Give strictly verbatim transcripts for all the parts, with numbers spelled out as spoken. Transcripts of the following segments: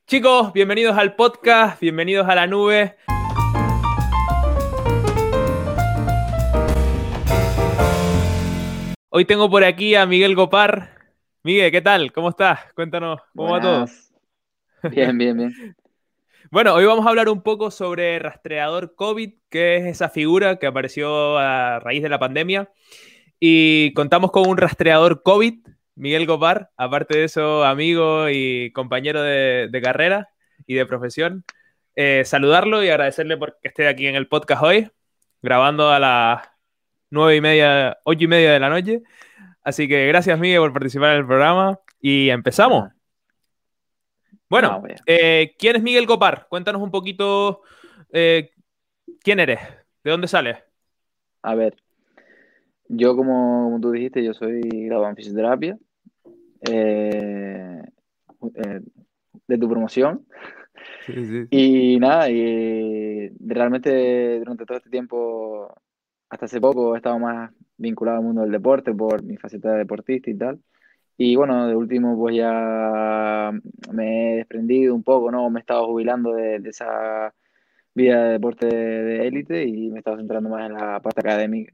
Chicos, bienvenidos al podcast, bienvenidos a la nube. Hoy tengo por aquí a Miguel Gopar. Miguel, ¿qué tal? ¿Cómo estás? Cuéntanos, ¿cómo va todo? Buenas. Bien, bien, bien. Bueno, hoy vamos a hablar un poco sobre rastreador COVID, que es esa figura que apareció a raíz de la pandemia. Y contamos con un rastreador COVID, Miguel Gopar, aparte de eso, amigo y compañero de, de carrera y de profesión. Eh, saludarlo y agradecerle por que esté aquí en el podcast hoy, grabando a las nueve y media, ocho y media de la noche. Así que gracias, Miguel, por participar en el programa y empezamos. Nada, Bueno, vamos allá. eh, ¿quién es Miguel Gopar? Cuéntanos un poquito eh, quién eres, de dónde sales. A ver, yo como, como tú dijiste, yo soy graduado en fisioterapia, eh, eh, de tu promoción. Sí, sí, sí. Y nada, y realmente durante todo este tiempo, hasta hace poco, he estado más vinculado al mundo del deporte por mi faceta de deportista y tal. Y bueno, de último pues ya me he desprendido un poco, ¿no? Me he estado jubilando de, de esa vida de deporte de élite y me he estado centrando más en la parte académica.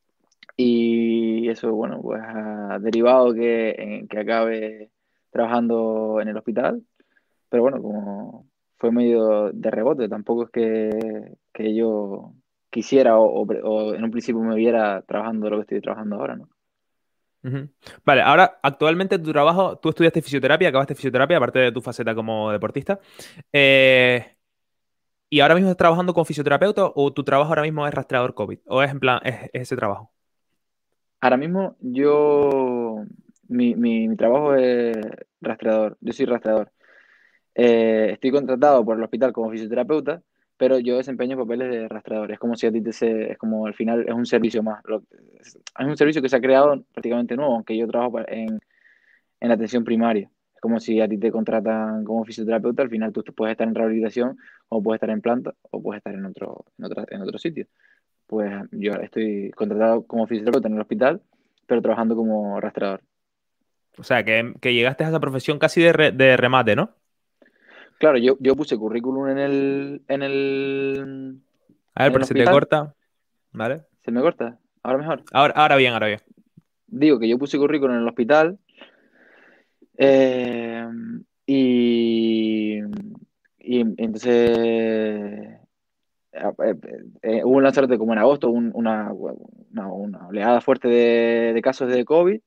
Y eso, bueno, pues ha derivado que, en que acabe trabajando en el hospital, pero bueno, como fue medio de rebote, tampoco es que, que yo quisiera o, o- o en un principio me viera trabajando lo que estoy trabajando ahora, ¿no? Ujú. Vale, ahora actualmente tu trabajo, tú estudiaste fisioterapia, acabaste fisioterapia, aparte de tu faceta como deportista. Eh, ¿Y ahora mismo estás trabajando con fisioterapeuta o tu trabajo ahora mismo es rastreador COVID? ¿O es en plan, es, es ese trabajo? Ahora mismo yo, mi, mi, mi trabajo es rastreador, yo soy rastreador. Eh, estoy contratado por el hospital como fisioterapeuta, pero yo desempeño papeles de rastreador. Es como si a ti te se, es como al final es un servicio más. Lo- es, es un servicio que se ha creado prácticamente nuevo, aunque yo trabajo pa- en, en la atención primaria. Es como si a ti te contratan como fisioterapeuta, al final tú te puedes estar en rehabilitación, o puedes estar en planta, o puedes estar en otro, en otra- en otro sitio. Pues yo estoy contratado como fisioterapeuta en el hospital, pero trabajando como rastreador. O sea, que, que llegaste a esa profesión casi de, re- de remate, ¿no? Claro, yo, yo puse currículum en el, en el, A ver, en el pero se te hospital. corta, ¿vale? ¿Se me corta? Ahora mejor. Ahora, ahora bien, ahora bien. Digo que yo puse currículum en el hospital, eh, y, y entonces eh, eh, hubo un lanzamiento como en agosto, un- una, una, una oleada fuerte de, de casos de COVID,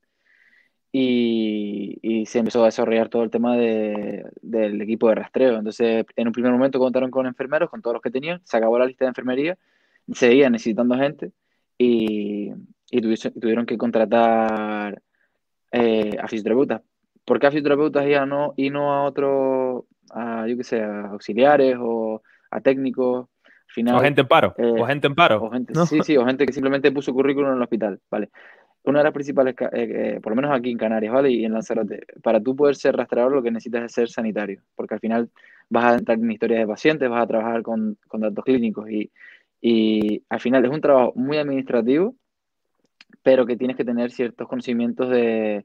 y, y se empezó a desarrollar todo el tema de- del equipo de rastreo. Entonces, en un primer momento contaron con enfermeros, con todos los que tenían, se acabó la lista de enfermería, seguían necesitando gente y, y tuvi- tuvieron que contratar eh, a fisioterapeutas. ¿Por qué a fisioterapeutas y, a no, y no a otros, a, yo qué sé, a auxiliares o a técnicos? Al O final, gente en paro, o eh, gente en paro, o gente, ¿no? sí, sí, o gente que simplemente puso currículum en el hospital, ¿vale? Una de las principales, ca- eh, eh, por lo menos aquí en Canarias, ¿vale? Y en Lanzarote, para tú poder ser rastreador lo que necesitas es ser sanitario, porque al final vas a entrar en historias de pacientes, vas a trabajar con, con datos clínicos y, y al final es un trabajo muy administrativo, pero que tienes que tener ciertos conocimientos de,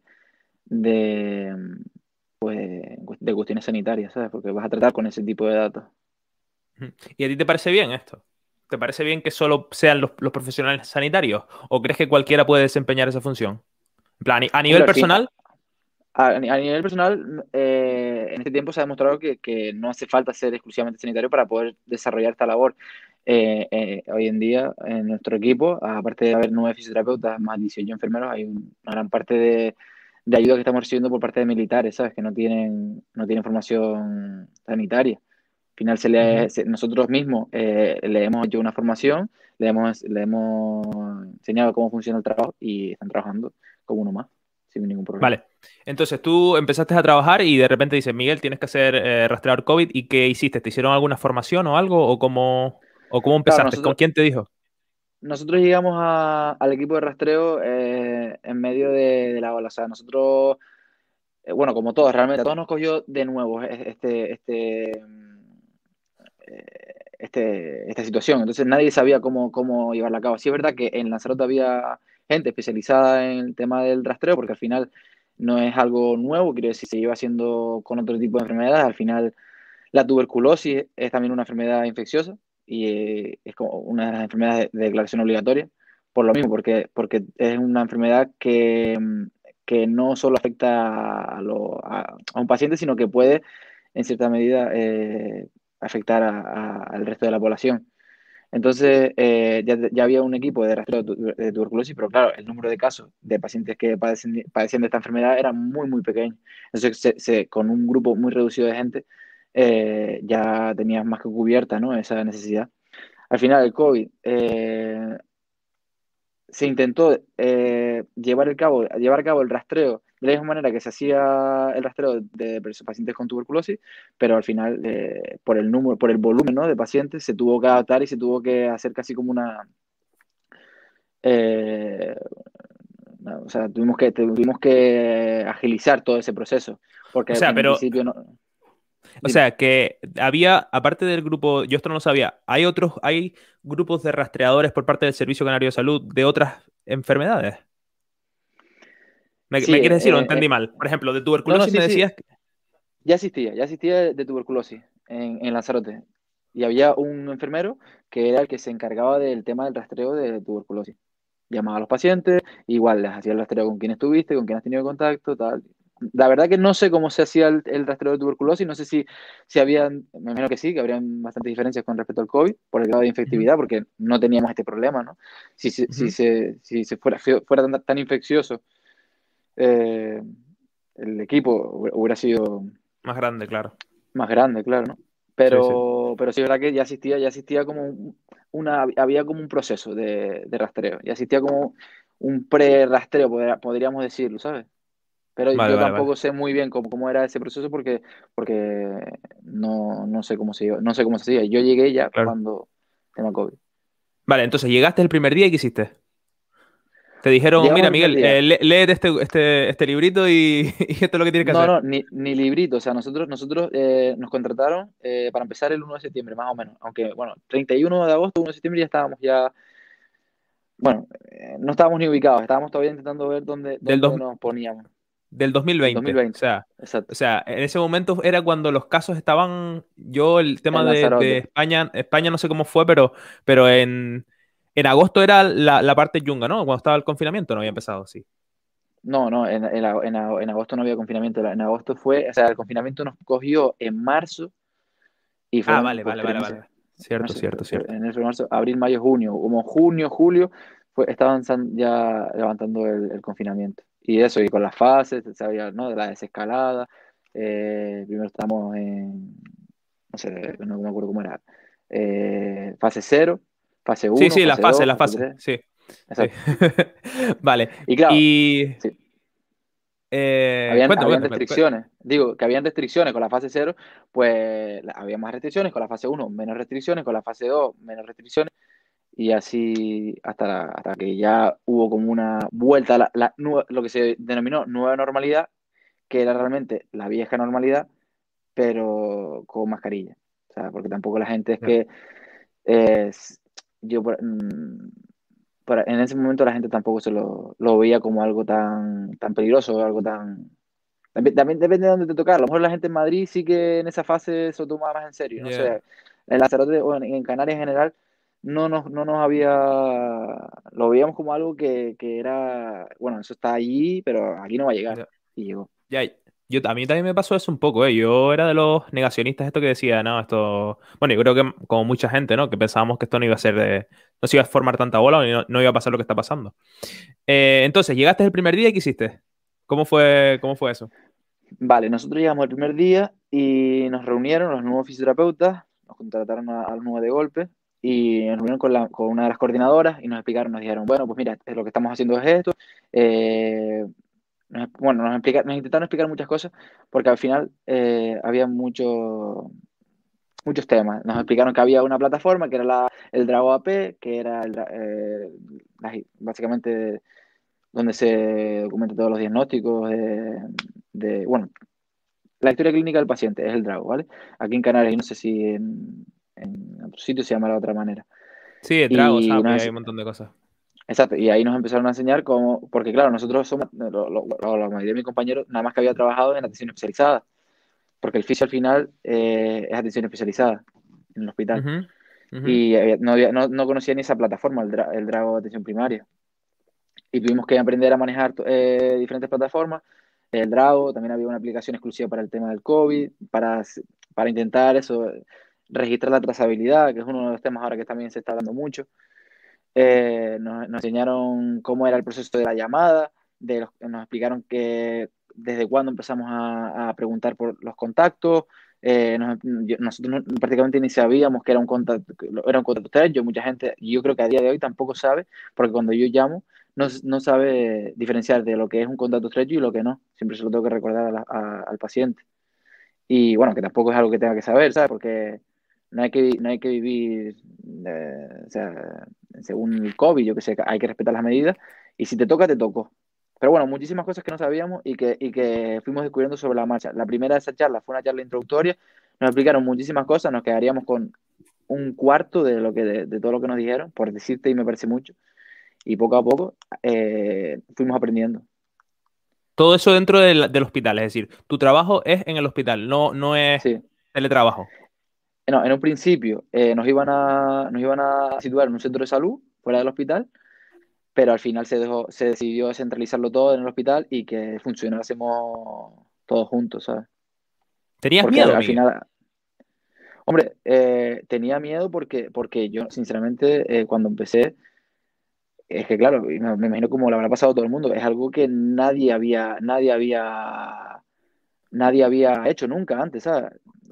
de, pues, de cuestiones sanitarias, ¿sabes? Porque vas a tratar con ese tipo de datos. Ujú. ¿Y a ti te parece bien esto? ¿Te parece bien que solo sean los, los profesionales sanitarios? ¿O crees que cualquiera puede desempeñar esa función? En plan, a Hombre, nivel al fin, personal, A, a nivel personal, eh, en este tiempo se ha demostrado que, que no hace falta ser exclusivamente sanitario para poder desarrollar esta labor. Eh, eh, hoy en día, en nuestro equipo, aparte de haber nueve fisioterapeutas más dieciocho enfermeros, hay un- una gran parte de, de ayuda que estamos recibiendo por parte de militares, ¿sabes? Que no tienen, no tienen formación sanitaria. Al final, se ujú. le, se- nosotros mismos eh, le hemos hecho una formación, le hemos, le hemos enseñado cómo funciona el trabajo y están trabajando como uno más, sin ningún problema. Vale. Entonces tú empezaste a trabajar y de repente dices, Miguel, tienes que hacer eh, rastreador COVID. ¿Y qué hiciste? ¿Te hicieron alguna formación o algo? ¿O cómo, o cómo Claro, empezaste? ¿Con nosotros, quién te dijo? nosotros llegamos a- al equipo de rastreo eh, en medio de, de la ola. O sea, nosotros, eh, bueno, como todos, realmente, a todos nos cogió de nuevo eh, este, este, mm, eh, este, esta situación. Entonces nadie sabía cómo, cómo llevarla a cabo. Sí es verdad que en Lanzarote había gente especializada en el tema del rastreo, porque al final no es algo nuevo, quiero decir, se lleva haciendo con otro tipo de enfermedades. Al final La tuberculosis es también una enfermedad infecciosa y eh, es como una de las enfermedades de, de declaración obligatoria, por lo mismo, porque, porque es una enfermedad que, mm, que no solo afecta a, lo- a- a un paciente, sino que puede, en cierta medida, eh, afectar a- a- al resto de la población. Entonces, eh, ya, ya había un equipo de rastreo de, tu- de tuberculosis, pero claro, el número de casos de pacientes que padecen, padecían de esta enfermedad era muy, muy pequeño. Entonces, se- se- con un grupo muy reducido de gente, eh, ya tenías más que cubierta, ¿no? Esa necesidad. Al final, el COVID, eh, se intentó eh, llevar, el cabo, llevar a cabo el rastreo de la misma manera que se hacía el rastreo de pacientes con tuberculosis, pero al final, eh, por el número, por el volumen, ¿no?, de pacientes, se tuvo que adaptar y se tuvo que hacer casi como una... eh, no, o sea, tuvimos que, tuvimos que agilizar todo ese proceso, O porque sea, en un pero, principio no... o Dime. sea, que había, aparte del grupo, yo esto no lo sabía, hay otros, hay grupos de rastreadores por parte del Servicio Canario de Salud de otras enfermedades. ¿Me, Sí, me quieres decir o eh, entendí eh, mal? Por ejemplo, de no, no, tuberculosis sí, me sí, decías que... ya existía, ya existía de, de tuberculosis en, en Lanzarote. Y había un enfermero que era el que se encargaba del tema del rastreo de tuberculosis. Llamaba a los pacientes, igual les hacía el rastreo con quién estuviste, con quién has tenido contacto, tal. La verdad que no sé cómo se hacía el, el rastreo de tuberculosis, no sé si, si habían, me imagino que sí, que habrían bastantes diferencias con respecto al COVID, por el grado de Ujú, infectividad, porque no teníamos este problema, ¿no? Si, se- si, ujú. se, si se fuera, fuera tan, tan infeccioso, eh, el equipo hubiera sido Más grande, claro. más grande, claro, ¿no? Sí, sí. Pero, pero sí es verdad que ya existía, ya existía como un- una, había como un proceso de, de rastreo, ya existía como un pre-rastreo, podría- podríamos decirlo, ¿sabes? Pero Vale, yo vale, vale. tampoco sé muy bien cómo, cómo era ese proceso porque, porque no, no sé cómo se iba- no sé cómo se hacía. Yo llegué ya Claro. cuando tema COVID. Vale, entonces llegaste el primer día y ¿qué hiciste? Te dijeron, Llegamos mira, el primer Miguel, día. eh, lé- léete este, este, este librito y, y esto es lo que tienes que No, hacer. no, ni, ni librito. O sea, nosotros, nosotros eh, nos contrataron eh, para empezar el uno de septiembre, más o menos. Aunque, bueno, treinta y uno de agosto, uno de septiembre ya estábamos ya. Bueno, eh, no estábamos ni ubicados, estábamos todavía intentando ver dónde, Del, dónde dos- nos poníamos. del dos mil Del dos mil veinte. O veinte, sea, o exacto. sea, en ese momento era cuando los casos estaban. Yo, el tema En de, de Lanzarote. España, España no sé cómo fue, pero, pero en, en agosto era la, la parte yunga, ¿no? Cuando estaba el confinamiento no había empezado, sí. No, no, en, en, ag- en ag- en agosto no había confinamiento. En agosto fue, o sea, el confinamiento nos cogió en marzo y Ah, fueron vale, pues vale, tres vale, meses. vale. Cierto, Marzo, cierto, fe- cierto. enero, febrero, marzo, abril, mayo, junio. Como junio, julio, fue, estaban san- ya levantando el, el confinamiento. Y eso, y con las fases, se sabía, ¿no? De la desescalada. Eh, primero estamos en, no sé, no me acuerdo cómo era. Eh, fase cero, fase Sí, uno, sí, la fase fase, dos, la fase fase, tres. sí, sí. Exacto. Vale. Y claro, Y sí, eh, habían, cuéntame, habían cuéntame. cu- restricciones. Digo, que habían restricciones con la fase cero, pues la- había más restricciones, con la fase uno menos restricciones, con la fase dos menos restricciones, y así hasta, la- hasta que ya hubo como una vuelta a la, la nue- lo que se denominó nueva normalidad, que era realmente la vieja normalidad, pero con mascarilla. O sea, porque tampoco la gente es Ya, que eh, yo por- mm, para- en ese momento la gente tampoco se lo, lo veía como algo tan, tan peligroso, algo tan... También, también depende de dónde te tocara. A lo mejor la gente en Madrid sí que en esa fase se lo tomaba más en serio. No ya. sé, en Lanzarote o en, en Canarias en general no nos, no nos había... Lo veíamos como algo que, que era, bueno, eso está allí, pero aquí no va a llegar. Ya. Y llegó. Ya, yo, a mí también me pasó eso un poco, ¿eh? Yo era de los negacionistas, esto que decía, no, esto... Bueno, yo creo que como mucha gente, ¿no? Que pensábamos que esto no iba a ser de... No se iba a formar tanta bola y no, no iba a pasar lo que está pasando. Eh, entonces, llegaste el primer día y ¿qué hiciste? ¿Cómo fue, cómo fue eso? Vale, nosotros llegamos el primer día y nos reunieron los nuevos fisioterapeutas, nos contrataron a, a los nuevos de golpe y nos reunieron con, la, con una de las coordinadoras y nos explicaron, nos dijeron, bueno, pues mira, lo que estamos haciendo es esto. Eh, nos- bueno, nos, explica- nos intentaron explicar muchas cosas porque al final eh, había mucho- muchos temas. Nos explicaron que había una plataforma que era la, el Drago A P, que era el dra- eh, la- básicamente donde se documentan todos los diagnósticos de, de- bueno, la historia clínica del paciente es el Drago, ¿vale? Aquí en Canarias, y no sé si en, en otro sitio se llama de otra manera. Sí, Drago, Y, Sapi, nos, hay un montón de cosas. exacto, y ahí nos empezaron a enseñar cómo, porque claro, nosotros somos, lo- lo- lo- la mayoría de mis compañeros, nada más que había trabajado en atención especializada, porque el fisio al final eh, es atención especializada en el hospital. Ujú, ujú. Y había- no, había- no, no conocía ni esa plataforma, el, Dra- el Drago de atención primaria. Y tuvimos que aprender a manejar eh, diferentes plataformas. El Drago, también había una aplicación exclusiva para el tema del COVID, para, para intentar eso, registrar la trazabilidad, que es uno de los temas ahora que también se está hablando mucho. Eh, nos, nos enseñaron cómo era el proceso de la llamada, de los- nos explicaron que desde cuándo empezamos a, a preguntar por los contactos. Eh, nos- yo- nosotros no- prácticamente ni sabíamos que era un contacto, que era un contacto estrecho. Mucha gente, y yo creo que a día de hoy tampoco sabe, porque cuando yo llamo no, no sabe diferenciar de lo que es un contacto estrecho y lo que no. Siempre se lo tengo que recordar a la- a- al paciente. Y bueno, que tampoco es algo que tenga que saber, ¿sabes? Porque no hay que, no hay que vivir, eh, o sea, según el COVID, yo que sé, hay que respetar las medidas. Y si te toca, te tocó. Pero bueno, muchísimas cosas que no sabíamos y que, y que fuimos descubriendo sobre la marcha. La primera de esas charlas fue una charla introductoria, nos explicaron muchísimas cosas, nos quedaríamos con un cuarto de, lo que, de, de todo lo que nos dijeron, por decirte, y me parece mucho. Y poco a poco eh, fuimos aprendiendo. Todo eso dentro del, del hospital, es decir, tu trabajo es en el hospital, no, no es Sí. teletrabajo. No, en un principio eh, nos iban a, nos iban a situar en un centro de salud fuera del hospital, pero al final se dejó, se decidió centralizarlo todo en el hospital y que funcionásemos todos juntos, ¿sabes? ¿Tenías Porque al, miedo, al Miguel? final, hombre, eh, tenía miedo porque, porque yo, sinceramente, eh, cuando empecé, es que claro, y me, me imagino como lo habrá pasado a todo el mundo, es algo que nadie había, nadie había, nadie había hecho nunca antes, ¿sabes?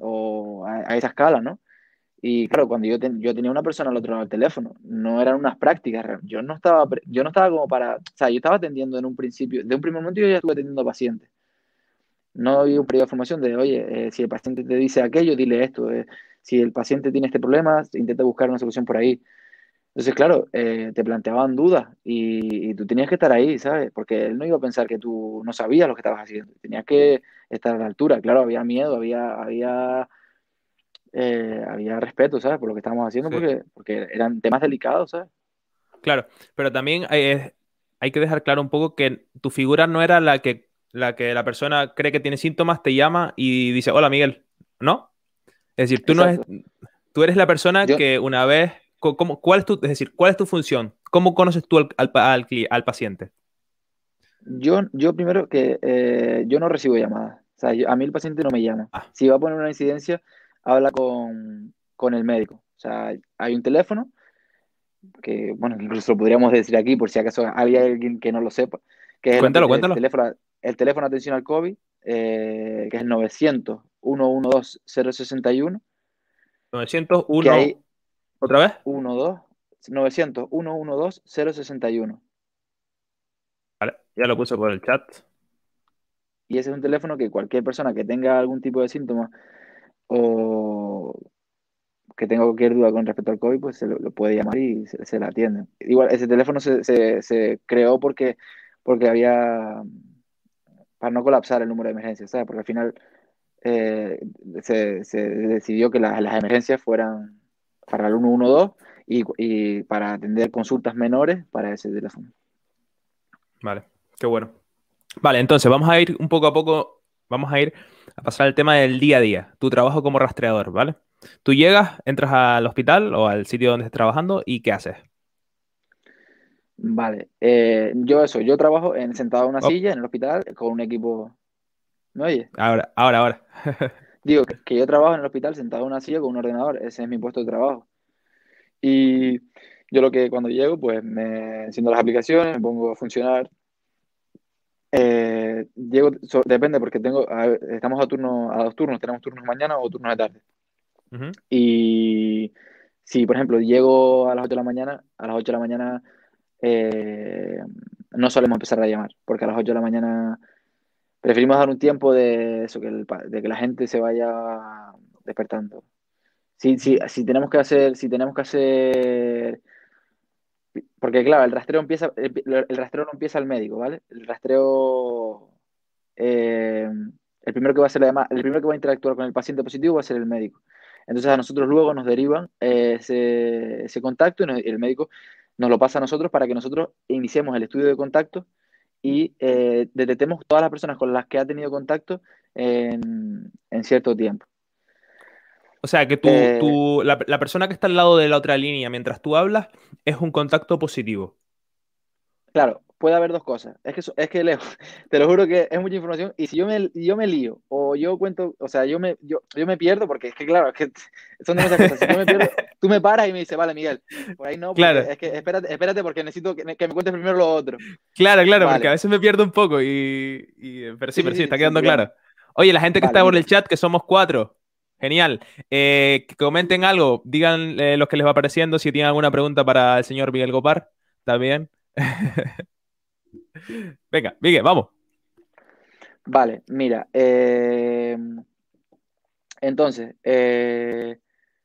O a, a esa escala, ¿no? Y claro, cuando yo, ten- yo tenía una persona al otro lado del teléfono, no eran unas prácticas, re- yo no estaba, pre- yo no estaba como para, o sea, yo estaba atendiendo en un principio, de un primer momento yo ya estuve atendiendo pacientes. No había un periodo de formación de, oye, eh, si el paciente te dice aquello, dile esto. Eh, si el paciente tiene este problema, intenta buscar una solución por ahí. Entonces, claro, eh, te planteaban dudas y, y tú tenías que estar ahí, ¿sabes? Porque él no iba a pensar que tú no sabías lo que estabas haciendo. Tenías que estar a la altura. Claro, había miedo, había, había eh, había respeto, ¿sabes? Por lo que estábamos haciendo, Sí, porque, porque eran temas delicados, ¿sabes? claro, pero también hay, es- hay que dejar claro un poco que tu figura no era la que, la que la persona cree que tiene síntomas, te llama y dice, hola Miguel, ¿no? Es decir, tú no es, Exacto. tú eres la persona Yo, que una vez, co- ¿cómo- cuál es tu, es decir, cuál es tu función? ¿Cómo conoces tú al, al, pa- al cli- al paciente? yo, yo primero que eh, yo no recibo llamadas. O sea, yo- a mí el paciente no me llama. Ah, Si va a poner una incidencia, habla con, con el médico. O sea, hay un teléfono que, bueno, incluso lo podríamos decir aquí por si acaso había alguien que no lo sepa, que es el, cuéntalo, el cuéntalo. teléfono, el teléfono de atención al COVID, eh, que es el novecientos, ciento doce, cero sesenta y uno, que hay novecientos uno, ¿otra vez? doce, novecientos, ciento doce, cero sesenta y uno. Vale, ya lo puse por el chat. Y ese es un teléfono que cualquier persona que tenga algún tipo de síntomas o que tenga cualquier duda con respecto al COVID, pues se lo, lo puede llamar y se, se la atienden. Igual, ese teléfono se, se, se creó porque, porque había, para no colapsar el número de emergencias, ¿sabes? Porque al final eh, se, se decidió que las, las emergencias fueran para el ciento doce y, y para atender consultas menores para ese teléfono. Vale, qué bueno. Vale, entonces vamos a ir un poco a poco, vamos a ir a pasar al tema del día a día, tu trabajo como rastreador, ¿vale? Tú llegas, entras al hospital o al sitio donde estés trabajando y ¿qué haces? Vale, eh, yo eso, yo trabajo en, sentado en una Oh, silla en el hospital con un equipo. ¿Me oye? ahora, ahora, ahora. Digo que, que yo trabajo en el hospital sentado en una silla con un ordenador, ese es mi puesto de trabajo. Y yo lo que cuando llego, pues me enciendo las aplicaciones, me pongo a funcionar. Eh, llego, so- depende porque tengo, a ver, estamos a turno, a dos turnos, tenemos turnos de mañana o turnos de tarde. Ujú. Y si, por ejemplo, llego a las ocho de la mañana, a las ocho de la mañana eh, no solemos empezar a llamar, porque a las ocho de la mañana preferimos dar un tiempo de eso, que el pa- de que la gente se vaya despertando. Si, si, Ujú. si tenemos que hacer, si tenemos que hacer, porque claro, el rastreo empieza, el, el rastreo no empieza al médico, ¿vale? El rastreo, eh, el primero que va a hacer la llama- el primero que va a interactuar con el paciente positivo va a ser el médico. Entonces a nosotros luego nos derivan eh, ese, ese contacto y nos- el médico nos lo pasa a nosotros para que nosotros iniciemos el estudio de contacto y eh, detectemos todas las personas con las que ha tenido contacto en, en cierto tiempo. O sea, que tú, Eh, tú, la, la persona que está al lado de la otra línea mientras tú hablas es un contacto positivo. Claro, puede haber dos cosas. Es que, eso- es que Leo, te lo juro que es mucha información y si yo me, yo me lío o yo cuento, o sea, yo me, yo, yo me pierdo porque es que, claro, es que son demasiadas cosas. Si yo me pierdo, tú me paras y me dices, vale, Miguel, por ahí no, porque Claro, es que espérate, espérate porque necesito que me, que me cuentes primero lo otro. claro, claro, porque a Vale, veces me pierdo un poco y, y- pero sí, sí, pero sí, sí, sí, está sin quedando problema. claro. Oye, la gente que Vale, está por el mira, chat, que somos cuatro, genial. Eh, que comenten algo, digan eh, lo que les va pareciendo, si tienen alguna pregunta para el señor Miguel Gopar, también. Venga, Miguel, vamos. vale, mira. eh, entonces, eh,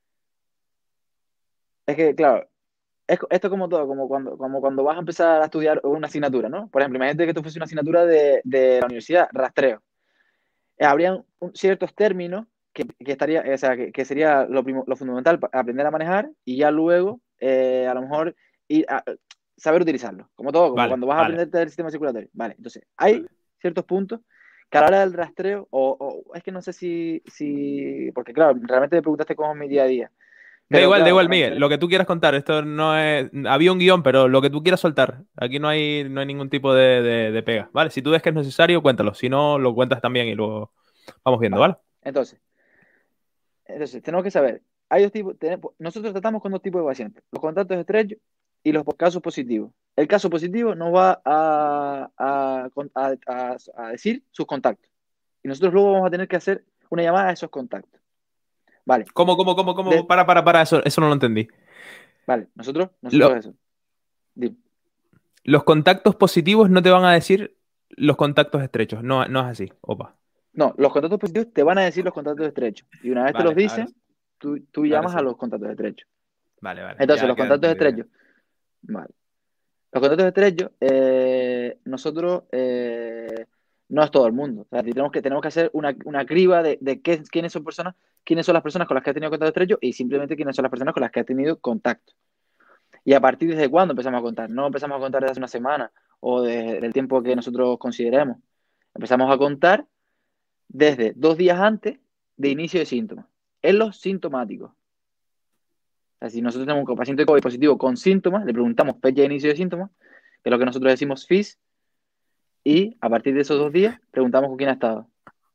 es que, claro, es, esto es como todo, como cuando, como cuando vas a empezar a estudiar una asignatura, ¿no? Por ejemplo, imagínate que esto fuese una asignatura de, de la universidad, rastreo. Eh, habrían un- ciertos términos que, que estaría, o sea, que, que sería lo, primo- lo fundamental para aprender a manejar y ya luego, eh, a lo mejor, ir a- saber utilizarlo. Como todo, como Vale, cuando vas a vale, aprender el sistema circulatorio. Vale, entonces, hay vale. ciertos puntos que a la hora del rastreo, o, o es que no sé si, si, porque claro, realmente me preguntaste cómo es mi día a día, Da pero igual, da claro, igual, para Miguel, entender, lo que tú quieras contar. Esto no es. Había un guión, pero lo que tú quieras soltar. Aquí no hay, no hay ningún tipo de, de, de pega. ¿Vale? Si tú ves que es necesario, cuéntalo. Si no, lo cuentas también y luego vamos viendo, vale, ¿vale? entonces, entonces, tenemos que saber, hay dos tipos, tenemos- nosotros tratamos con dos tipos de pacientes, los contactos estrechos y los casos positivos. El caso positivo nos va a, a, a- a- a decir sus contactos. Y nosotros luego vamos a tener que hacer una llamada a esos contactos. Vale, ¿Cómo, cómo, cómo, cómo? de- Para, para, para, eso, eso no lo entendí. vale, nosotros, nosotros Lo- eso. Dime. los contactos positivos no te van a decir los contactos estrechos. No, no es así. Opa. No, los contactos positivos te van a decir los contactos estrechos. Y una vez te los Vale, ahora, dicen, tú, tú ahora llamas a sí. los contactos estrechos. Vale, vale. Entonces, Ya los queda contactos entendido. estrechos, vale. Los contactos estrechos, eh, nosotros eh, no es todo el mundo. O sea, tenemos que, tenemos que hacer una, una criba de, de qué, quiénes son personas, quiénes son las personas con las que has tenido contacto estrecho y simplemente quiénes son las personas con las que has tenido contacto. Y a partir de cuándo empezamos a contar. No empezamos a contar desde hace una semana o desde el tiempo que nosotros consideremos. Empezamos a contar desde dos días antes de inicio de síntomas. En los sintomáticos. O sea, si nosotros tenemos un paciente COVID positivo con síntomas, le preguntamos fecha de inicio de síntomas, que es lo que nosotros decimos F I S, y a partir de esos dos días preguntamos con quién ha estado.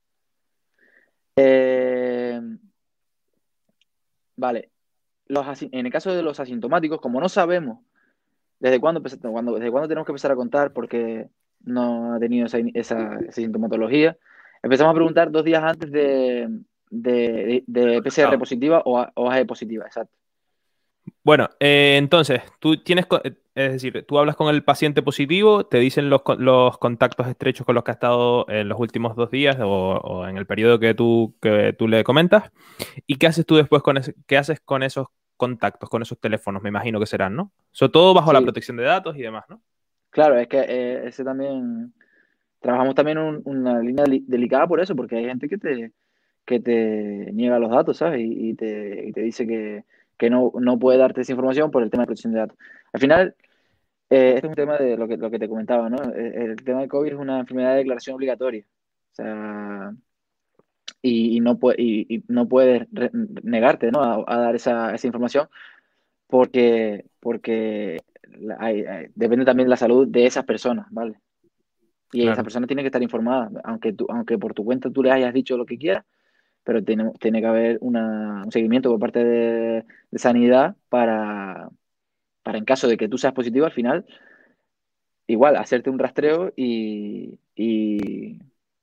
Eh, vale, los, en el caso de los asintomáticos, como no sabemos desde cuándo, cuándo, desde cuándo tenemos que empezar a contar porque no ha tenido esa, esa, esa sintomatología, empezamos a preguntar dos días antes de, de, de, de P C R Claro. positiva o, o A G positiva, exacto. Bueno, eh, entonces, tú tienes, co- eh, es decir, tú hablas con el paciente positivo, te dicen los, con- los contactos estrechos con los que ha estado en los últimos dos días o, o en el periodo que tú, que tú le comentas. ¿Y qué haces tú después con ese- qué haces con esos contactos, con esos teléfonos? Me imagino que serán, ¿no? Sobre todo bajo la Sí, protección de datos y demás, ¿no? claro, es que eh, ese también, trabajamos también un, una línea deli- delicada por eso, porque hay gente que te, que te niega los datos, ¿sabes? Y, y te, y te dice que, que no, no puede darte esa información por el tema de protección de datos. Al final, eh, este es un tema de lo que, lo que te comentaba, ¿no? El, el tema de COVID es una enfermedad de declaración obligatoria. O sea, y, y no, puede, y, y no puedes re- negarte, ¿no? A, a dar esa, esa información porque, porque la- hay- hay- depende también de la salud de esas personas, ¿vale? Y esa Claro. persona tiene que estar informada, aunque, tú, aunque por tu cuenta tú le hayas dicho lo que quieras, pero tiene, tiene que haber una, un seguimiento por parte de, de sanidad para, para en caso de que tú seas positivo al final, igual, hacerte un rastreo y, y,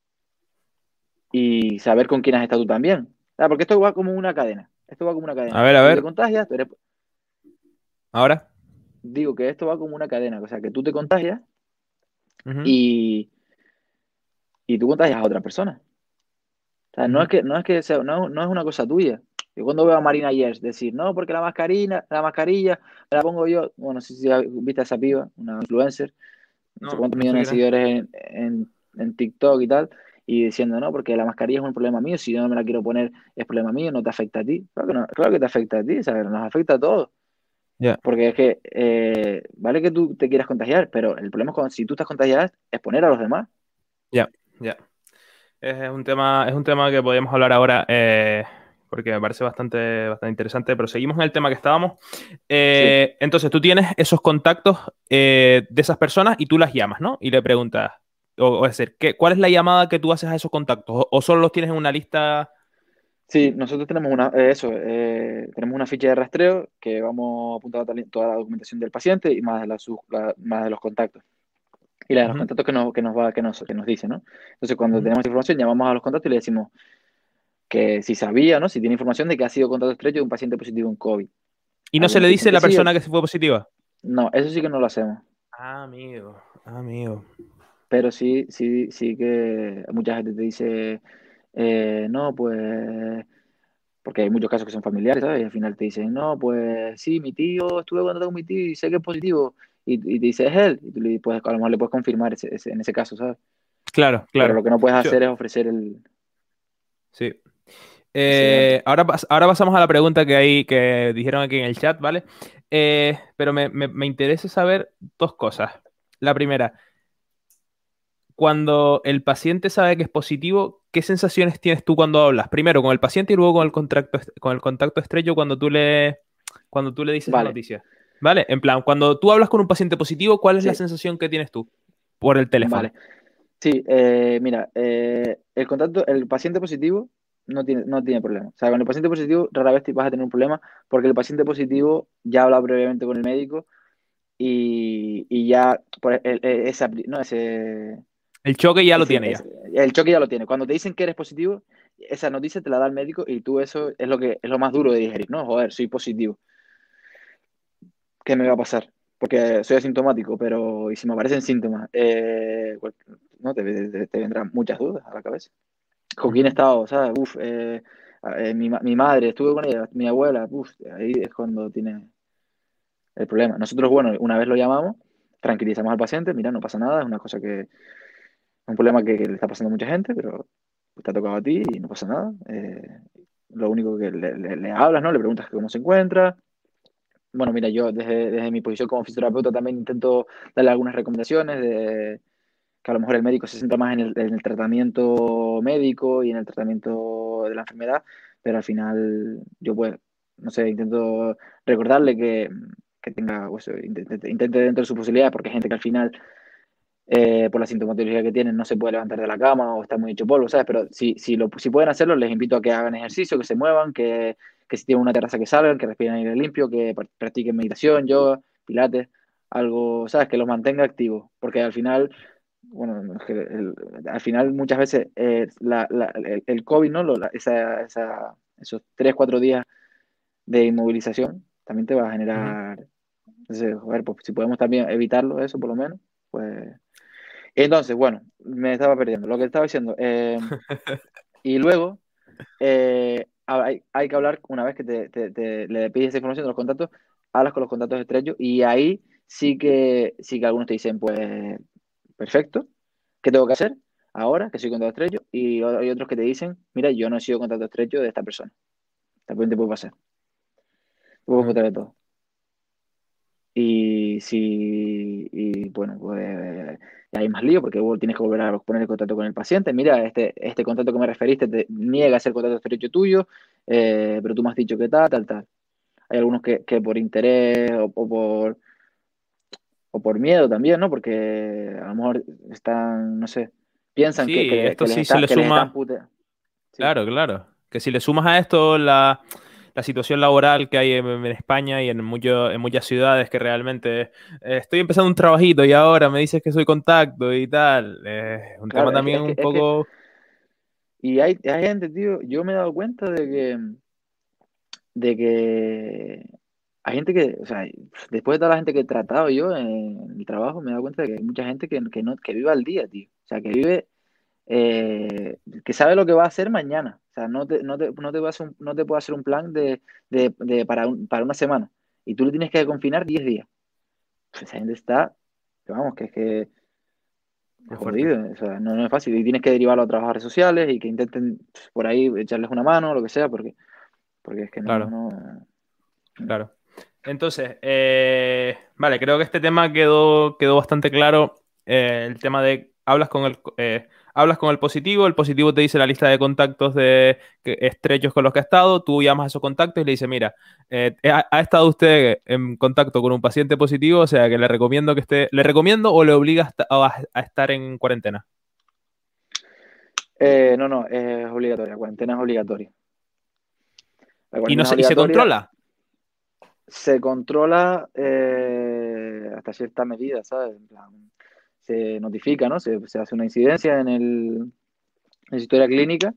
y saber con quién has estado tú también. Ah, porque esto va como una cadena, esto va como una A cadena. ver, a Tú te ver, contagias, tú eres, ahora. digo que esto va como una cadena, o sea, que tú te contagias Ujú, y, y tú contagias a otra persona. O sea, no es ujú. que, no es que sea, no, no es una cosa tuya. Yo cuando veo a Marina Yers decir, no, porque la mascarilla, la mascarilla me la pongo yo. Bueno, no sé si viste a esa piba, una influencer, no sé No, cuántos no sé millones de quién es. seguidores en, en, en TikTok y tal, y diciendo, no, porque la mascarilla es un problema mío, si yo no me la quiero poner es problema mío, no te afecta a ti. Claro que, no, claro que te afecta a ti, ¿sabes? Nos afecta a todos. Ya, Porque es que, eh, vale que tú te quieras contagiar, pero el problema es cuando si tú estás contagiada es poner a los demás. ya, ya. Es un tema, es un tema que podríamos hablar ahora, eh, porque me parece bastante, bastante interesante, pero seguimos en el tema que estábamos. Sí, Eh, entonces, tú tienes esos contactos eh, de esas personas y tú las llamas, ¿no? Y le preguntas, o, o es decir, ¿qué, ¿cuál es la llamada que tú haces a esos contactos? ¿O, o solo los tienes en una lista? sí, nosotros tenemos una, eh, eso, eh, tenemos una ficha de rastreo que vamos apuntando tal- toda la documentación del paciente y más de, la, sus- la- más de los contactos. Y la de los Ujú, contactos que nos, que nos va, que nos, que nos dice, ¿no? Entonces, cuando ujú. tenemos información, llamamos a los contactos y le decimos que si sabía, ¿no? Si tiene información de que ha sido contacto estrecho de un paciente positivo en COVID. Y no se Algunos le te dicen dice a que la sí, persona otros- que se fue positiva. no, eso sí que no lo hacemos. Ah, amigo, amigo. Pero sí, sí, sí que mucha gente te dice, eh, no, pues, porque hay muchos casos que son familiares, ¿sabes? Y al final te dicen, no, pues sí, mi tío, estuve hablando con mi tío y sé que es positivo. Y, y te dice, es él. Y tú le puedes, a lo mejor le puedes confirmar ese- ese- en ese caso, ¿sabes? Claro, Pero claro. lo que no puedes Yo, hacer es ofrecer el, sí. ese dato. Eh, ahora, pas- ahora pasamos a la pregunta que hay, que dijeron aquí en el chat, ¿vale? Eh, pero me, me- me interesa saber dos cosas. La primera, cuando el paciente sabe que es positivo, ¿qué sensaciones tienes tú cuando hablas? Primero con el paciente y luego con el contacto, est- con el contacto estrecho cuando tú le, cuando tú le dices la Vale, noticia. ¿Vale? En plan, cuando tú hablas con un paciente positivo, ¿cuál es la sí, sensación que tienes tú por el teléfono? vale. Sí, eh, mira, eh, el contacto, el paciente positivo no tiene, no tiene problema. O sea, con el paciente positivo rara vez te vas a tener un problema porque el paciente positivo ya habla previamente con el médico y, y ya por el, el- esa, no, ese, El choque ya lo ese- tiene ya. ese- el choque ya lo tiene. Cuando te dicen que eres positivo, esa noticia te la da el médico y tú eso es lo que es lo más duro de digerir, ¿no? Joder, soy positivo. ¿Qué me va a pasar? Porque soy asintomático, pero ¿y si me aparecen síntomas? Eh, pues, no, te, te- te vendrán muchas dudas a la cabeza. ¿Con quién he Ujú, estado? ¿Sabes? Uf, eh, eh, mi, ma- mi madre, estuve con ella, mi abuela, uf, ahí es cuando tiene el problema. Nosotros, bueno, una vez lo llamamos, tranquilizamos al paciente, mira, no pasa nada, es una cosa que, es un problema que, que le está pasando a mucha gente, pero te ha tocado a ti y no pasa nada. Eh, lo único que le, le- le hablas, ¿no? Le preguntas cómo se encuentra. Bueno, mira, yo desde, desde mi posición como fisioterapeuta también intento darle algunas recomendaciones de que a lo mejor el médico se centra más en el, en el tratamiento médico y en el tratamiento de la enfermedad, pero al final yo pues, no sé, intento recordarle que, que tenga, pues, intente, intente dentro de su posibilidad, porque hay gente que al final, eh, por la sintomatología que tienen, no se puede levantar de la cama o está muy hecho polvo, ¿sabes? Pero si, si, lo, si pueden hacerlo, les invito a que hagan ejercicio, que se muevan, que, que si tienen una terraza que salgan, que respiren aire limpio, que pr- practiquen meditación, yoga, pilates, algo, ¿sabes? Que los mantenga activos, porque al final bueno, no, es que el- al final muchas veces eh, la- la- el, el COVID, ¿no? Lo- la- esa, esa- esos tres, cuatro días de inmovilización también te va a ujú. generar, entonces, joder, pues si podemos también evitarlo, eso por lo menos, pues... Entonces, bueno, me estaba perdiendo. Lo que estaba diciendo. eh, y luego, eh, hay, hay que hablar, una vez que te, te- te- le pides esa información de los contactos, hablas con los contactos estrechos y ahí sí que, sí que algunos te dicen, pues, perfecto, ¿qué tengo que hacer ahora que soy contacto estrecho? Y hay otros que te dicen, mira, yo no he sido contacto estrecho de esta persona. También te puede pasar. Te puedo Ujú. encontrar de todo. Y si, y bueno, pues hay más lío porque vos tienes que volver a poner el contacto con el paciente. Mira, este, este contacto que me referiste te niega a ser contacto estrecho tuyo, eh, pero tú me has dicho que tal, tal, tal. Hay algunos que, que por interés o, o por, o por miedo también, ¿no? Porque a lo mejor están, no sé, piensan que, Sí, que, esto que les sí se está, le que les están suma. puteando. Sí, Claro, claro. Que si le sumas a esto la, la situación laboral que hay en, en España y en, mucho- en muchas ciudades que realmente eh, estoy empezando un trabajito y ahora me dices que soy contacto y tal. Eh, un tema claro, es que, también es que, un es que, poco... y hay, hay gente, tío, yo me he dado cuenta de que de que hay gente que, o sea, después de toda la gente que he tratado yo en mi trabajo, me he dado cuenta de que hay mucha gente que, que no, que vive al día, tío. O sea, que vive, eh, que sabe lo que va a hacer mañana. O sea, no te, no te, no te, va a hacer un- no te puede hacer un plan de, de, de para, un- para una semana. Y tú le tienes que confinar diez días. Pues esa gente está, que vamos, que es que Muy fuerte. jodido. O sea, no, no es fácil. Y tienes que derivarlo a trabajadores sociales y que intenten pues, por ahí echarles una mano o lo que sea, porque, porque es que no, Claro, no. claro. Entonces, eh, vale, creo que este tema quedó, quedó bastante claro. Eh, el tema de hablas con el, eh, hablas con el positivo, el positivo te dice la lista de contactos de, que- estrechos con los que ha estado, tú llamas a esos contactos y le dices, mira, eh, ha, ha estado usted en contacto con un paciente positivo, o sea que le recomiendo que esté, le recomiendo o le obliga a, esta- a- a estar en cuarentena. Eh, no, no, es obligatoria, la cuarentena es obligatoria. La Y, no cuarentena es se, y se obligatoria, controla. se controla eh, hasta cierta medida, ¿sabes? En plan, se notifica, ¿no? Se, se hace una incidencia en el, en la historia clínica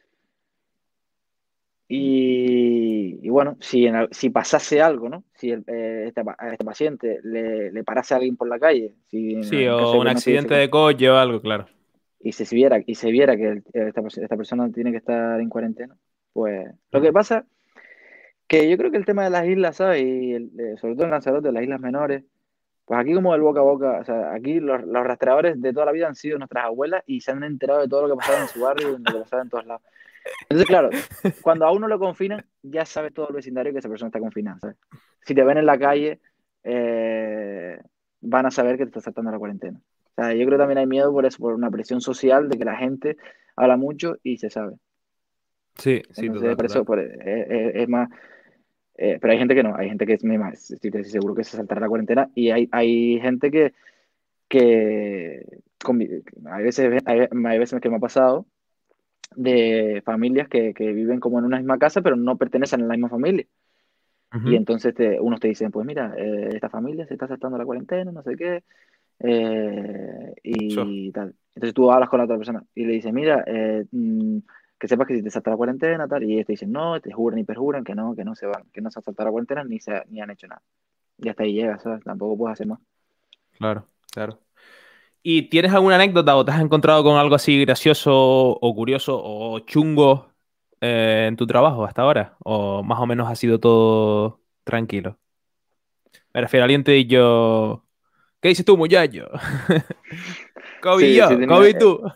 y, y bueno, si, en al- si pasase algo, ¿no? Si el- eh, este, pa- a este paciente le, le parase a alguien por la calle, si en, Sí, en caso o de un que no estuviese accidente con- de coche o algo, claro. y se viera, y se viera que el- esta, pers- esta persona tiene que estar en cuarentena, pues lo que Ujú. pasa que yo creo que el tema de las islas, ¿sabes? Y el- eh, sobre todo en Lanzarote, las islas menores. Pues aquí como el boca a boca, o sea, aquí los, los rastreadores de toda la vida han sido nuestras abuelas y se han enterado de todo lo que pasaba en su barrio y de lo que pasaba en todos lados. Entonces, claro, cuando a uno lo confinan, ya sabe todo el vecindario que esa persona está confinada, ¿sabes? Si te ven en la calle, eh, van a saber que te estás saltando la cuarentena. O sea, yo creo que también hay miedo por eso, por una presión social de que la gente habla mucho y se sabe. Sí, sí, Entonces, total, por eso total. por- es, es- es más. Eh, pero hay gente que no, hay gente que es misma, estoy casi seguro que se saltará la cuarentena y hay, hay gente que que convi- hay veces, hay, hay veces que me ha pasado de familias que, que viven como en una misma casa, pero no pertenecen a la misma familia. Y Ujú. entonces te, unos te dicen, pues mira, eh, esta familia se está saltando la cuarentena, no sé qué, eh, Eso. y tal. Entonces tú hablas con la otra persona y le dices, mira, eh, mm, que sepas que si te salta la cuarentena, tal, y ellos te dicen, no, te juran y perjuran que no, que no se van, que no se han saltado la cuarentena ni, se, ni han hecho nada. Y hasta ahí llega, ¿sabes? Tampoco puedes hacer más. Claro, claro. ¿Y tienes alguna anécdota o te has encontrado con algo así gracioso o curioso o chungo eh, en tu trabajo hasta ahora? ¿O más o menos ha sido todo tranquilo? Me refiero a alguien te dicho, ¿qué dices tú, muchacho? Kobe Sí, sí he yo, tenido, Kobe tú.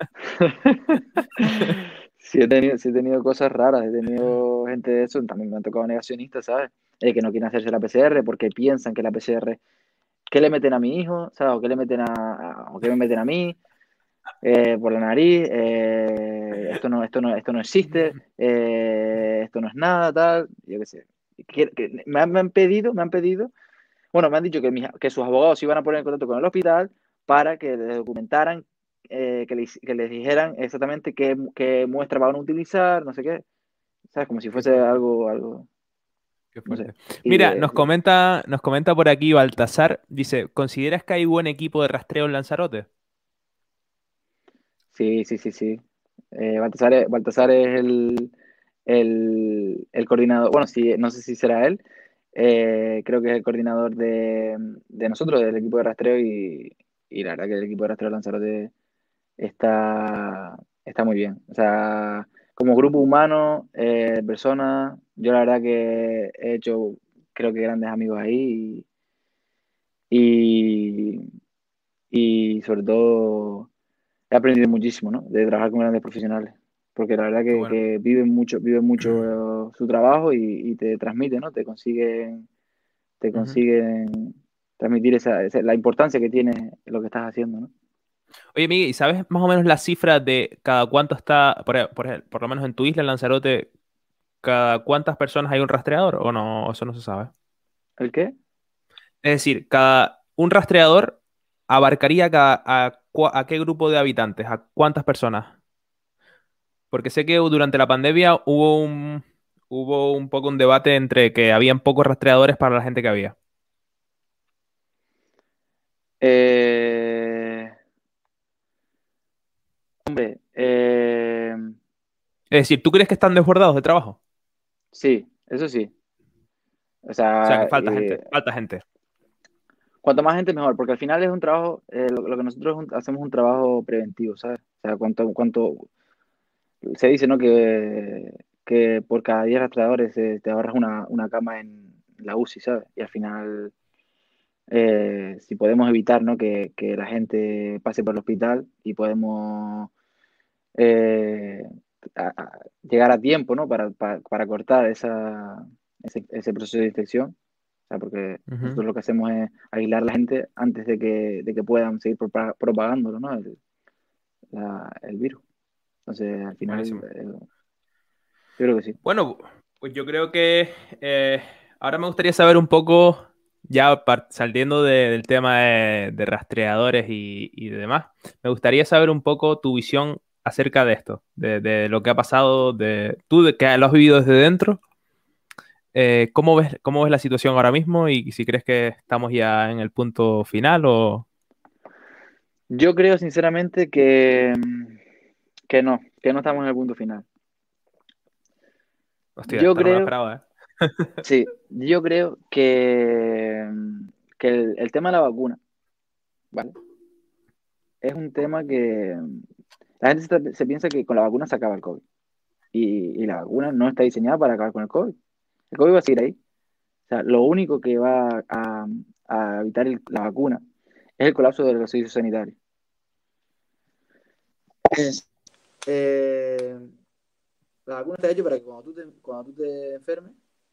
sí he tenido, sí he tenido cosas raras, he tenido gente de eso, también me han tocado negacionistas, ¿sabes? Eh, que no quieren hacerse la P C R porque piensan que la P C R, ¿qué le meten a mi hijo? ¿Sabes? ¿O qué le meten a, a- o qué me meten a mí eh, por la nariz? Eh, esto no, esto no, esto no existe, eh, esto no es nada, tal, yo qué sé. Que- que me han, me han pedido, me han pedido, bueno, me han dicho que, mis- que sus abogados se iban a poner en contacto con el hospital para que les documentaran, eh, que, les, que les dijeran exactamente qué, qué muestra van a utilizar, no sé qué, ¿sabes? Como si Qué fuese fuerte, algo, algo, qué no sé. fuerte. Y Mira, de, nos comenta, nos comenta por aquí Baltasar, dice, ¿consideras que hay buen equipo de rastreo en Lanzarote? sí, sí, sí, sí. Eh, Baltasar, es- Baltasar es el, el, el coordinador, bueno, sí, no sé si será él, eh, creo que es el coordinador de, de nosotros, del equipo de rastreo, y, y la verdad que el equipo de rastreo de Lanzarote está, está muy bien. O sea, como grupo humano, eh, personas, yo la verdad que he hecho, creo que grandes amigos ahí y, y, y sobre todo he aprendido muchísimo, ¿no? De trabajar con grandes profesionales. Porque la verdad Qué que, bueno. que viven mucho, viven mucho eh, su trabajo y, y te transmiten, ¿no? Te consiguen, te Ujú. consiguen transmitir esa, esa- la importancia que tiene lo que estás haciendo, ¿no? Oye, Miguel, ¿y sabes más o menos la cifra de cada cuánto está, por, e- por, ej- por lo menos en tu isla, en Lanzarote, cada cuántas personas hay un rastreador? ¿O no? Eso no se sabe. ¿El qué? Es decir, cada un rastreador abarcaría cada, a, cua- a qué grupo de habitantes, a cuántas personas. Porque sé que durante la pandemia hubo un, hubo un poco un debate entre que habían pocos rastreadores para la gente que había. Eh, hombre, eh, Es decir, ¿tú crees que están desbordados de trabajo? sí, eso sí. O O sea, sea, que falta gente, eh, falta gente. cuanto más gente mejor, porque al final es un trabajo, eh, lo, lo que nosotros es un- hacemos es un trabajo preventivo, ¿sabes? O sea, cuanto, cuanto se dice, ¿no? Que, que por cada diez rastreadores eh, te ahorras una, una cama en la U C I, ¿sabes? Y al final, eh, si podemos evitar, ¿no? Que, que la gente pase por el hospital y podemos eh, a- a- llegar a tiempo, ¿no? Para, para, para cortar esa, ese, ese proceso de infección. O sea, porque Ujú. nosotros lo que hacemos es aislar a la gente antes de que, de que puedan seguir propa- propagándolo, ¿no? El, la- el virus. Entonces, al final, Buenísimo. eh, yo creo que sí. Bueno, pues yo creo que eh, ahora me gustaría saber un poco, ya par- saliendo de- del tema de, de rastreadores y, y demás, me gustaría saber un poco tu visión acerca de esto, de, de lo que ha pasado, de tú de que lo has vivido desde dentro. Eh, ¿cómo ves, cómo ves la situación ahora mismo y si crees que estamos ya en el punto final o... Yo creo sinceramente que, mm, que no, que no estamos en el punto final. Hostia, Yo esta no me la creo, esperaba, ¿eh? sí, yo creo que, mm, que el, el tema de la vacuna, ¿vale? Es un tema que mm, la gente se, se piensa que con la vacuna se acaba el COVID. Y, y la vacuna no está diseñada para acabar con el COVID. El COVID va a seguir ahí. O sea, lo único que va a, a evitar el- la vacuna es el colapso de los servicios sanitarios. Es, eh, la vacuna está hecha para que cuando tú te, cuando tú te enfermes,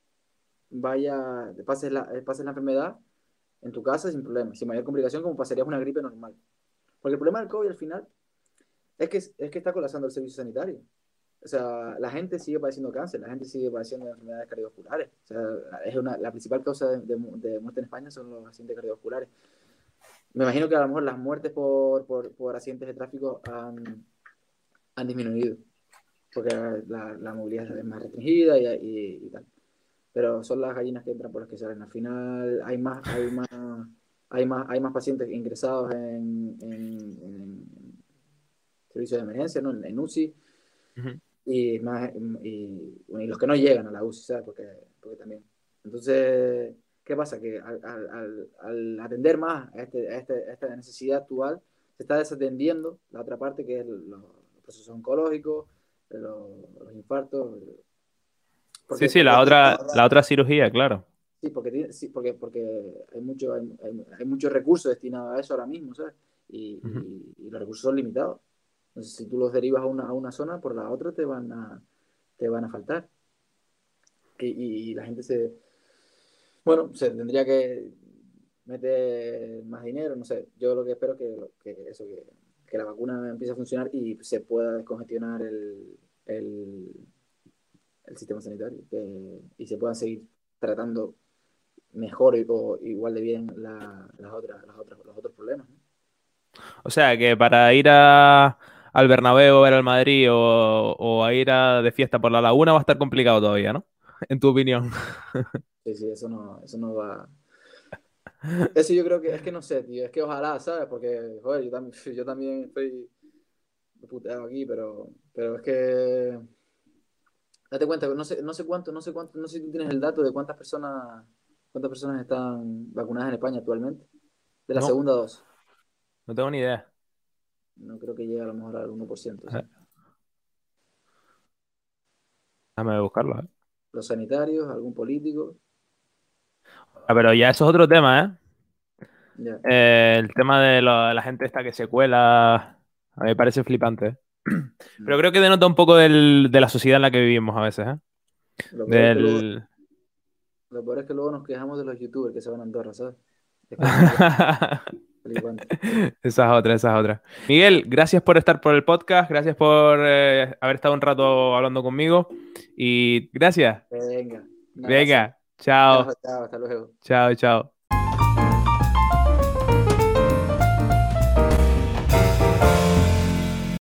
vaya, te pases la, eh, pases la enfermedad en tu casa sin problema, sin mayor complicación, como pasarías una gripe normal. Porque el problema del COVID al final es que, es que está colapsando el servicio sanitario. O sea, la gente sigue padeciendo cáncer, la gente sigue padeciendo enfermedades cardiovasculares. O sea, es una, la principal causa de, de, de muerte en España son los accidentes cardiovasculares. Me imagino que a lo mejor las muertes por, por, por accidentes de tráfico han, han disminuido, porque la, la movilidad es más restringida y, y, y tal. Pero son las gallinas que entran por las que salen. Al final hay más, hay más, hay más, hay más pacientes ingresados en, en, en servicios de emergencia, ¿no? En, en U C I, Ujú. y, más, y, y los que no llegan a la U C I, ¿sabes? Porque, porque también. Entonces, ¿qué pasa? Que al, al, al atender más a, este, a, este, a esta necesidad actual, se está desatendiendo la otra parte, que es los, los procesos oncológicos, los, los infartos. Sí, Porque, sí, porque la otra, la otra cirugía, claro. sí, porque, tiene- sí, porque, porque hay, mucho, hay, hay, hay muchos recursos destinados a eso ahora mismo, ¿sabes? Y, Ujú. y, y los recursos son limitados. Entonces, si tú los derivas a una, a una zona, por la otra te van a, te van a faltar. Que, y, y la gente se, bueno, se tendría que meter más dinero, no sé. Yo lo que espero es que, que eso, que, que la vacuna empiece a funcionar y se pueda descongestionar el, el, el sistema sanitario que, y se puedan seguir tratando mejor o igual de bien la, las otras, las otras, los otros problemas, ¿no? O sea, que para ir a, al Bernabéu a ver al Madrid o, o a ir a, de fiesta por la Laguna va a estar complicado todavía, ¿no? En tu opinión. Sí, sí, eso no, eso no va. Eso yo creo que es que no sé, tío, es que ojalá, ¿sabes? Porque, joder, yo también, yo también estoy puteado aquí, pero, pero es que date cuenta, no sé, no sé cuánto, no sé cuánto, no sé si tú tienes el dato de cuántas personas, cuántas personas están vacunadas en España actualmente, de la No, segunda dosis. no tengo ni idea. No creo que llegue a lo mejor al uno por ciento, A ver, ¿sí? déjame buscarlo, ¿eh? Los sanitarios, algún político, Ah, pero ya eso es otro tema, ¿eh? ya. Eh, el tema de la, la gente esta que se cuela, a mí me parece flipante, ¿eh? Pero creo que denota un poco del- de la sociedad en la que vivimos a veces, ¿eh? Lo peor es que luego, Del... lo peor es que luego nos quejamos de los youtubers que se van a Andorra, ¿sabes? Es que eso es flipante. Esa es otra, esa es otra. Miguel, gracias por estar por el podcast, gracias por eh, haber estado un rato hablando conmigo y gracias. Venga, un abrazo. Venga, chao, Chao, chao, hasta luego. chao, chao.